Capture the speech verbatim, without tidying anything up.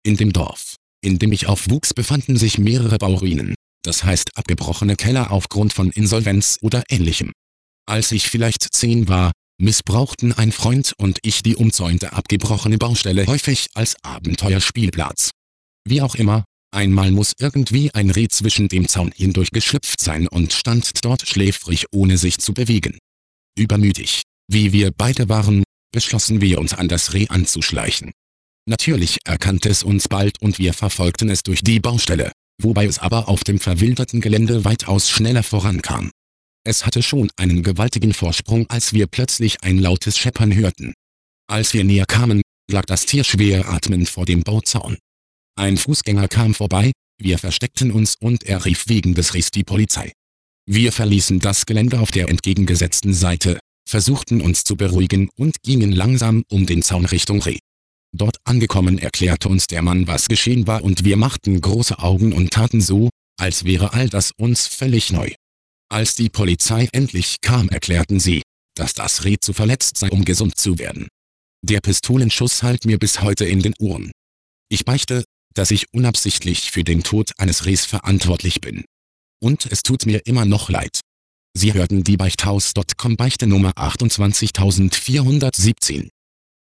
In dem Dorf, in dem ich aufwuchs, befanden sich mehrere Bauruinen, das heißt abgebrochene Keller aufgrund von Insolvenz oder Ähnlichem. Als ich vielleicht zehn war, missbrauchten ein Freund und ich die umzäunte abgebrochene Baustelle häufig als Abenteuerspielplatz. Wie auch immer, einmal muss irgendwie ein Reh zwischen dem Zaun hindurch geschlüpft sein und stand dort schläfrig, ohne sich zu bewegen. Übermütig, wie wir beide waren, beschlossen wir uns an das Reh anzuschleichen. Natürlich erkannte es uns bald und wir verfolgten es durch die Baustelle, wobei es aber auf dem verwilderten Gelände weitaus schneller vorankam. Es hatte schon einen gewaltigen Vorsprung, als wir plötzlich ein lautes Scheppern hörten. Als wir näher kamen, lag das Tier schwer atmend vor dem Bauzaun. Ein Fußgänger kam vorbei, wir versteckten uns und er rief wegen des Rehs die Polizei. Wir verließen das Gelände auf der entgegengesetzten Seite, versuchten uns zu beruhigen und gingen langsam um den Zaun Richtung Reh. Dort angekommen erklärte uns der Mann, was geschehen war, und wir machten große Augen und taten so, als wäre all das uns völlig neu. Als die Polizei endlich kam, erklärten sie, dass das Reh zu verletzt sei, um gesund zu werden. Der Pistolenschuss hallt mir bis heute in den Ohren. Ich beichte, dass ich unabsichtlich für den Tod eines Rehs verantwortlich bin. Und es tut mir immer noch leid. Sie hörten die Beichthaus Punkt com Beichte Nummer achtundzwanzigtausendvierhundertsiebzehn.